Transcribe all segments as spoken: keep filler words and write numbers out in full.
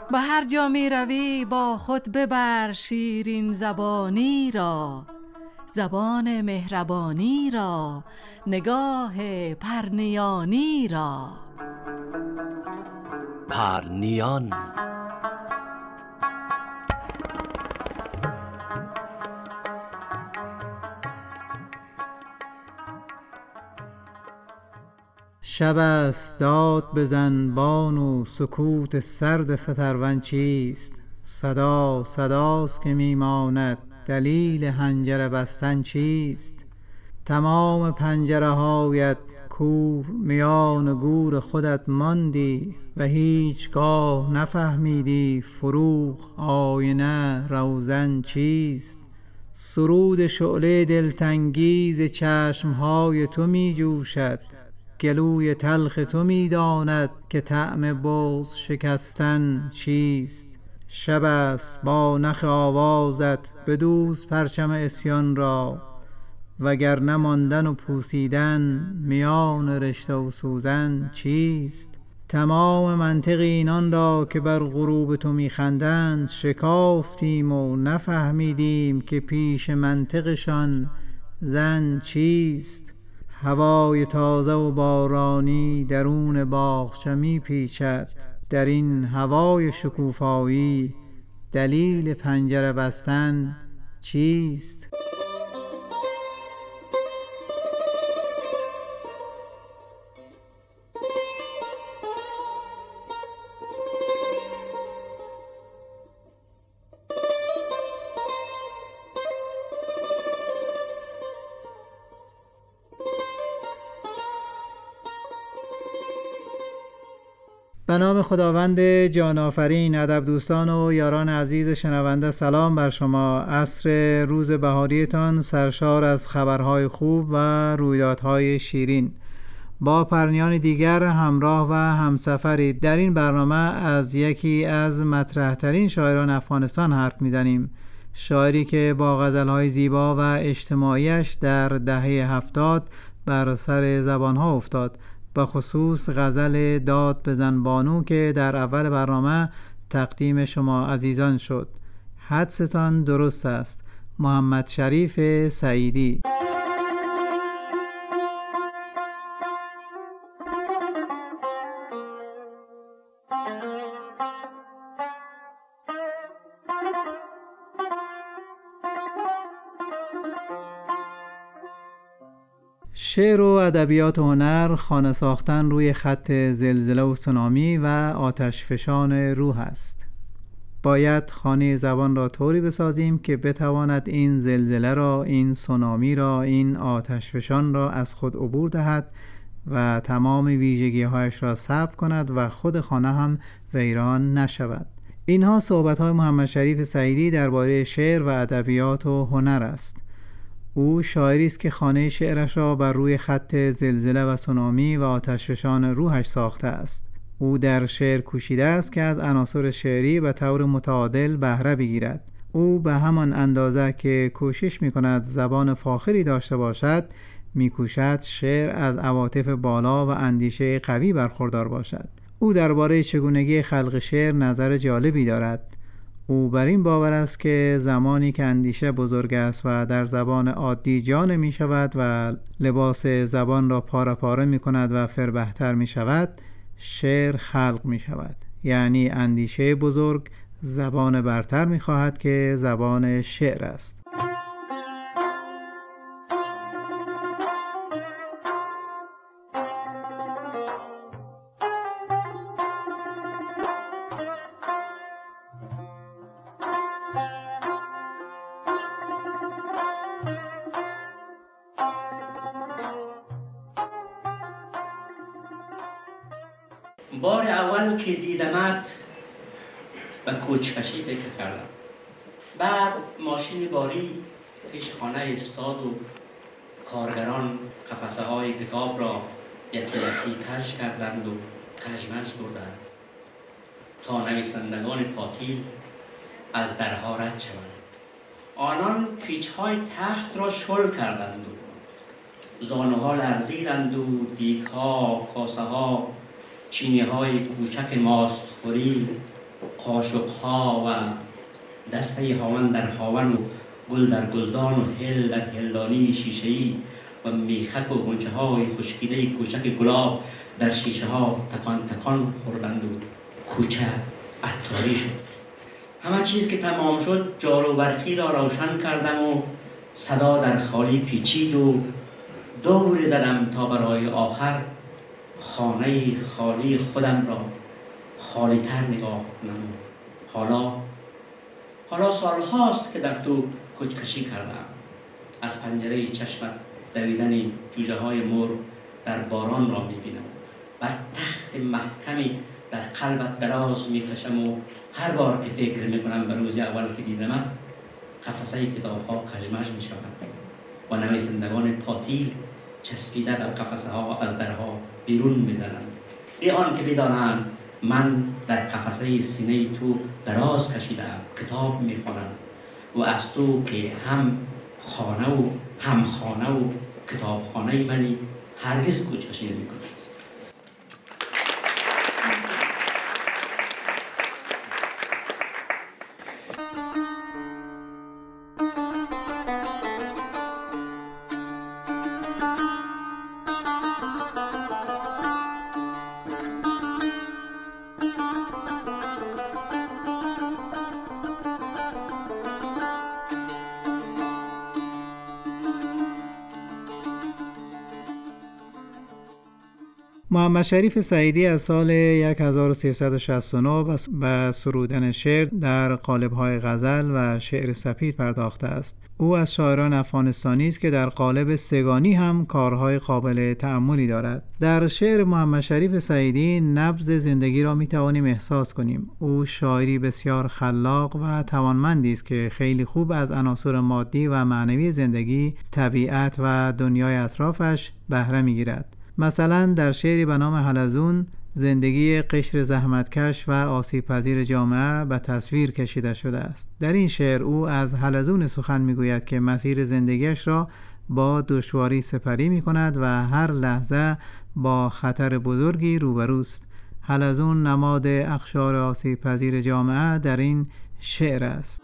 به هر جا می روی با خود ببر شیرین زبانی را، زبان مهربانی را، نگاه پرنیانی را. پرنیان. شب است داد بزن بانو، سکوت سرد سترون چیست؟ صدا صداست که میماند، دلیل حنجره بستن چیست؟ تمام پنجره هایت کور، میان گور خودت ماندی و هیچگاه نفهمیدی فروغ آینه روزن چیست؟ سرود شعله دلتنگیز چشمهای تو می جوشد، گلوی تلخ تو می داند که طعم بغض شکستن چیست؟ شب است با نخ آوازت بدوز پرچم عصیان را، وگر نماندن و پوسیدن میان رشته و سوزن چیست؟ تمام منطق اینان را که بر غروب تو میخندند شکافتیم و نفهمیدیم که پیش منطقشان زن چیست؟ هوای تازه و بارانی درون باغچه می پیچد، در این هوای شکوفایی دلیل پنجره بستن چیست؟ به نام خداوند جان آفرین. ادب دوستان و یاران عزیز شنونده، سلام بر شما. عصر روز بهاریتان سرشار از خبرهای خوب و رویدادهای شیرین. با پرنیان دیگر همراه و همسفرید. در این برنامه از یکی از مطرح ترین شاعران افغانستان حرف میزنیم، شاعری که با غزلهای زیبا و اجتماعیش در دهه هفتاد بر سر زبانها افتاد، به خصوص غزل داد بزن بانو که در اول برنامه تقدیم شما عزیزان شد. حدستان درست است. محمد شریف سعیدی. شعر و ادبیات و هنر خانه ساختن روی خط زلزله و سونامی و آتش فشان روح است. باید خانه زبان را طوری بسازیم که بتواند این زلزله را، این سونامی را، این آتش فشان را از خود عبور دهد و تمام ویژگی هایش را ثبت کند و خود خانه هم ویران نشود. اینها صحبت‌های محمد شریف سعیدی درباره شعر و ادبیات و هنر است. او شاعری است که خانه شعرش را بر روی خط زلزله و سونامی و آتشفشان روحش ساخته است. او در شعر کوشیده است که از عناصر شعری به طور متعادل بهره بگیرد. او به همان اندازه که کوشش می‌کند زبان فاخری داشته باشد، می‌کوشد شعر از عواطف بالا و اندیشه قوی برخوردار باشد. او درباره چگونگی خلق شعر نظر جالبی دارد. او بر این باور است که زمانی که اندیشه بزرگ است و در زبان عادی جا نمی شود و لباس زبان را پاره پاره می کند و فربهتر می شود، شعر خلق می شود. یعنی اندیشه بزرگ زبان برتر می خواهد که زبان شعر است. بار اول که دیدمت به کوچکشی فکر کردم. بعد ماشین باری پیش خانه استاد و کارگران قفسه های کتاب را یکی یکی کش کردند و کشمش بردند تا نویسندگان پاتیل از درها رد شوند. آنان پیچ های تخت را شل کردند و زانو ها لرزیدند و دیگ ها، کاسه ها، چینی های کوچک ماستخوری قاشق‌ها و دسته هاون در هاون و گل در گلدان و هل در هلدانی شیشه‌ای و میخک و غنچه های خشکیده کوچک گلاب در شیشه ها تکان تکان خوردند و کوچه عطاری شد. همه چیز که تمام شد جارو برقی را روشن کردم و صدا در خالی پیچید و دور زدم تا برای آخر خانه خالی خودم را خالی تر نگاه کنم. حالا حالا سال هاست که در تو کوچکشی کردم. از پنجره چشمت دویدن جوجه های مرغ در باران را میبینم. بر تخت محکمی در قلبت دراز میکشم و هر بار که فکر میکنم به روز اول که دیدمت قفسه کتاب ها کژمژ میشود و نویسندگان پاتیل چسبیده به قفسه ها از درها بیرون میزنند، بی آن که بدانند من در قفسه سینه تو دراز کشیدم کتاب میخوانم و از تو که هم خانه و هم خانه و کتابخانه منی هرگز کوچکشی نمیکنم. محمد شریف سعیدی از سال هزار و سیصد و شصت و نه به سرودن شعر در قالب‌های غزل و شعر سپید پرداخته است. او از شاعران افغانستانی است که در قالب سگانی هم کارهای قابل تأملی دارد. در شعر محمد شریف سعیدی نبض زندگی را می‌توانیم احساس کنیم. او شاعری بسیار خلاق و توانمندی است که خیلی خوب از عناصر مادی و معنوی زندگی، طبیعت و دنیای اطرافش بهره می‌گیرد. مثلا در شعری به نام حلزون زندگی قشر زحمتکش و آسیب پذیر جامعه به تصویر کشیده شده است. در این شعر او از حلزون سخن میگوید که مسیر زندگیش را با دشواری سپری می کند و هر لحظه با خطر بزرگی روبروست. حلزون نماد اقشار آسیب پذیر جامعه در این شعر است.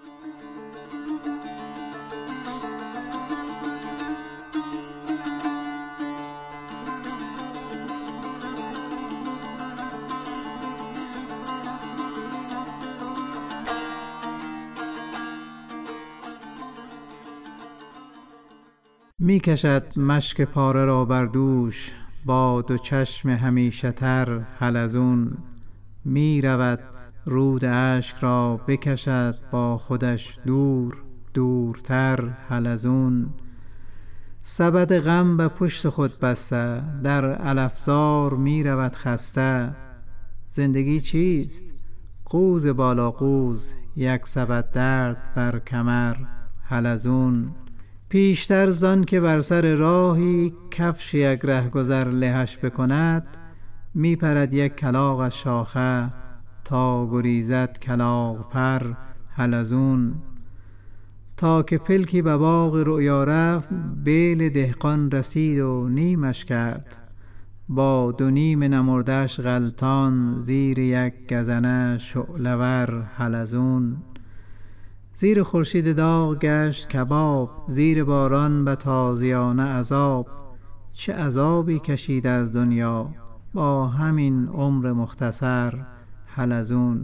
می کشد مشک پاره را بر دوش با دو چشم همیشه تر حلزون. می رود رود اشک را بکشد با خودش دور دورتر حلزون. سبد غم به پشت خود بسته در علفزار می رود خسته. زندگی چیست؟ قوز بالا قوز یک سبد درد بر کمر حلزون. پیشتر زان که بر سر راهی کفش یک رهگذر لهش بکند، می پرد یک کلاغ از شاخه تا گریزد کلاغ پر حلزون. تا که پلکی به باغ رؤیا رفت، بیل دهقان رسید و نیمش کرد. با دو نیم نمردش غلطان زیر یک گزنه شعله‌ور حلزون. زیر خورشید داغ گشت کباب، زیر باران به تازیانه عذاب. چه عذابی کشید از دنیا با همین عمر مختصر حلزون.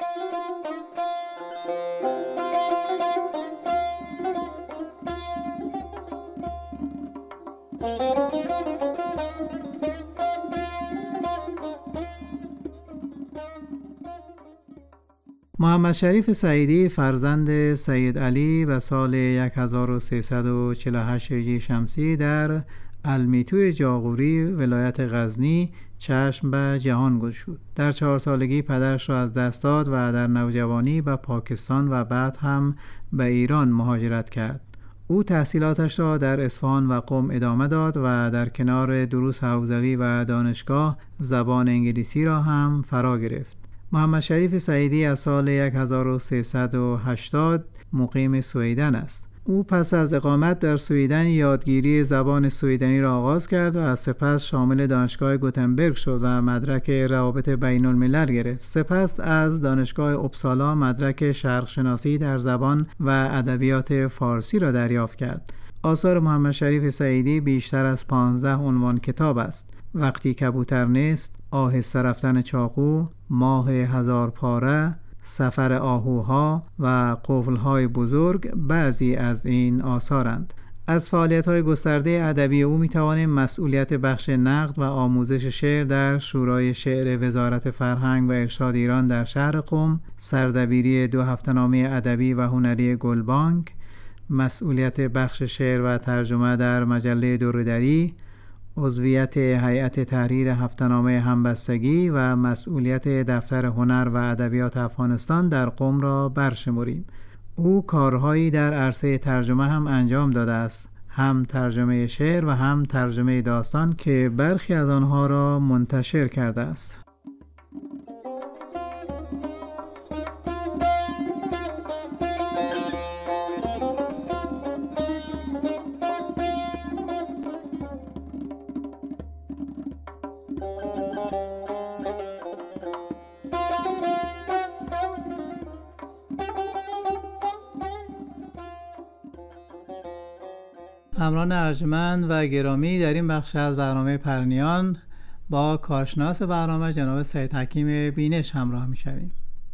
محمد شریف سعیدی فرزند سید علی و سال هزار و سیصد و چهل و هشت هجری شمسی در المیتوی جاغوری ولایت غزنی چشم به جهان گشود. در چهار سالگی پدرش را از دست داد و در نوجوانی به پاکستان و بعد هم به ایران مهاجرت کرد. او تحصیلاتش را در اصفهان و قم ادامه داد و در کنار دروس حوزوی و دانشگاه زبان انگلیسی را هم فرا گرفت. محمد شریف سعیدی از سال هزار و سیصد و هشتاد مقیم سویدن است. او پس از اقامت در سویدن یادگیری زبان سویدنی را آغاز کرد و از سپس شامل دانشگاه گوتنبرگ شد و مدرک روابط بین الملل گرفت. سپس از دانشگاه اپسالا مدرک شرق شناسی در زبان و ادبیات فارسی را دریافت کرد. آثار محمد شریف سعیدی بیشتر از پانزده عنوان کتاب است. وقتی کبوتر نیست، آهسته رفتن چاقو، ماه هزار پاره، سفر آهوها و قفل‌های بزرگ بعضی از این آثارند. از فعالیت‌های گسترده ادبی او می‌توانیم مسئولیت بخش نقد و آموزش شعر در شورای شعر وزارت فرهنگ و ارشاد ایران در شهر قم، سردبیری دو هفته‌نامه ادبی و هنری گلبانگ، مسئولیت بخش شعر و ترجمه در مجله دوره‌دری، عضویت هیئت تحریر هفته‌نامه همبستگی و مسئولیت دفتر هنر و ادبیات افغانستان در قم را برشمریم. او کارهایی در عرصه ترجمه هم انجام داده است، هم ترجمه شعر و هم ترجمه داستان که برخی از آنها را منتشر کرده است. همراهان ارجمند و گرامی، در این بخش از برنامه پرنیان با کارشناس برنامه جناب سید حکیم بینش همراه می‌شویم.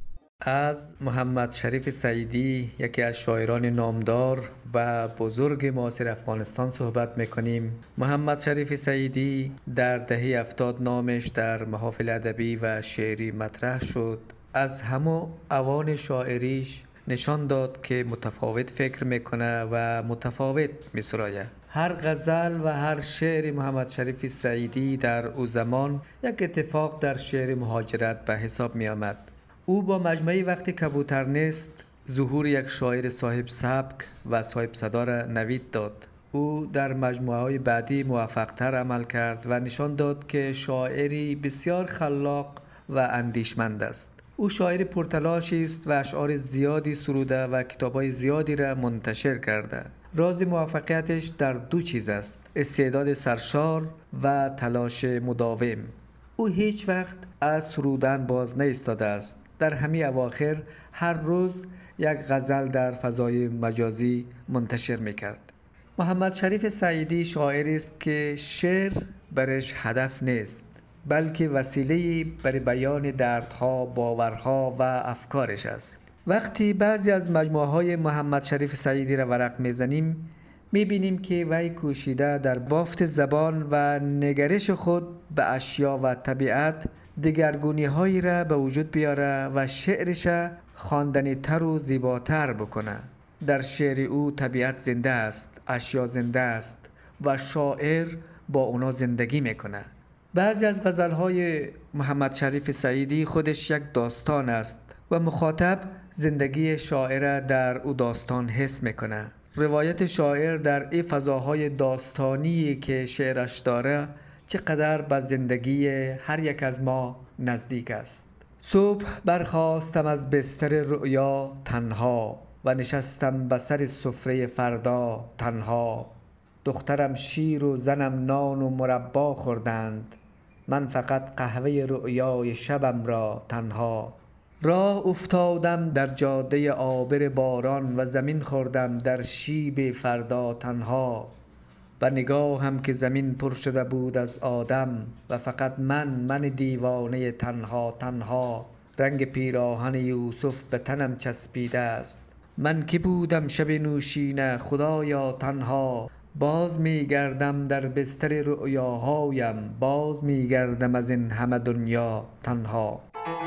از محمد شریف سعیدی، یکی از شاعران نامدار و بزرگ معاصر افغانستان صحبت میکنیم. محمد شریف سعیدی در دهه هفتاد نامش در محافل ادبی و شعری مطرح شد. از همه اوان شاعریش نشان داد که متفاوت فکر میکنه و متفاوت میسراید. هر غزل و هر شعر محمد شریف سعیدی در او زمان یک اتفاق در شعر مهاجرت به حساب می آمد. او با مجموعه وقتی کبوتر نیست ظهور یک شاعر صاحب سبک و صاحب صدا را نوید داد. او در مجموعه های بعدی موفق‌تر عمل کرد و نشان داد که شاعری بسیار خلاق و اندیشمند است. او شاعر پرتلاشی است و اشعار زیادی سروده و کتاب‌های زیادی را منتشر کرده. راز موفقیتش در دو چیز است: استعداد سرشار و تلاش مداوم. او هیچ وقت از سرودن باز نایستاده است. در همین اواخر هر روز یک غزل در فضای مجازی منتشر می‌کرد. محمد شریف سعیدی شاعری است که شعر برش هدف نیست، بلکه وسیله برای بیان دردها، باورها و افکارش است. وقتی بعضی از مجموعه‌های محمد شریف سعیدی را ورق می‌زنیم، می‌بینیم که وی کوشیده در بافت زبان و نگرش خود به اشیا و طبیعت دگرگونی‌هایی را به وجود بیاره و شعرش خواندنی‌تر و زیباتر بکنه. در شعر او طبیعت زنده است، اشیا زنده است و شاعر با اونا زندگی میکنه. بعضی از غزل‌های محمد شریف سعیدی خودش یک داستان است و مخاطب زندگی شاعر در او داستان حس میکنه. روایت شاعر در این فضاهای داستانی که شعرش داره چقدر به زندگی هر یک از ما نزدیک است. صبح برخاستم از بستر رؤیا تنها و نشستم به سر سفره فردا تنها. دخترم شیر و زنم نان و مربا خوردند، من فقط قهوه رؤیای شبم را تنها. راه افتادم در جاده آبر باران و زمین خوردم در شیب فردا تنها. و نگاهم که زمین پر شده بود از آدم و فقط من من دیوانه تنها تنها. رنگ پیراهن یوسف به تنم چسبیده است، من که بودم شب نوشینه خدایا تنها. باز می گردم در بستر رؤیاهایم، باز می گردم از این همه دنیا تنها.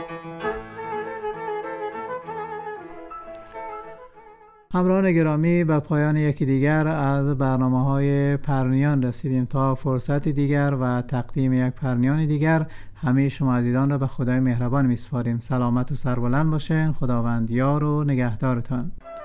همراهان گرامی، به پایان یکی دیگر از برنامه‌های پرنیان رسیدیم. تا فرصت دیگر و تقدیم یک پرنیان دیگر همه شما عزیزان را به خدای مهربان می‌سپاریم. سلامت و سربلند باشین. خداوند یار و نگهدارتان.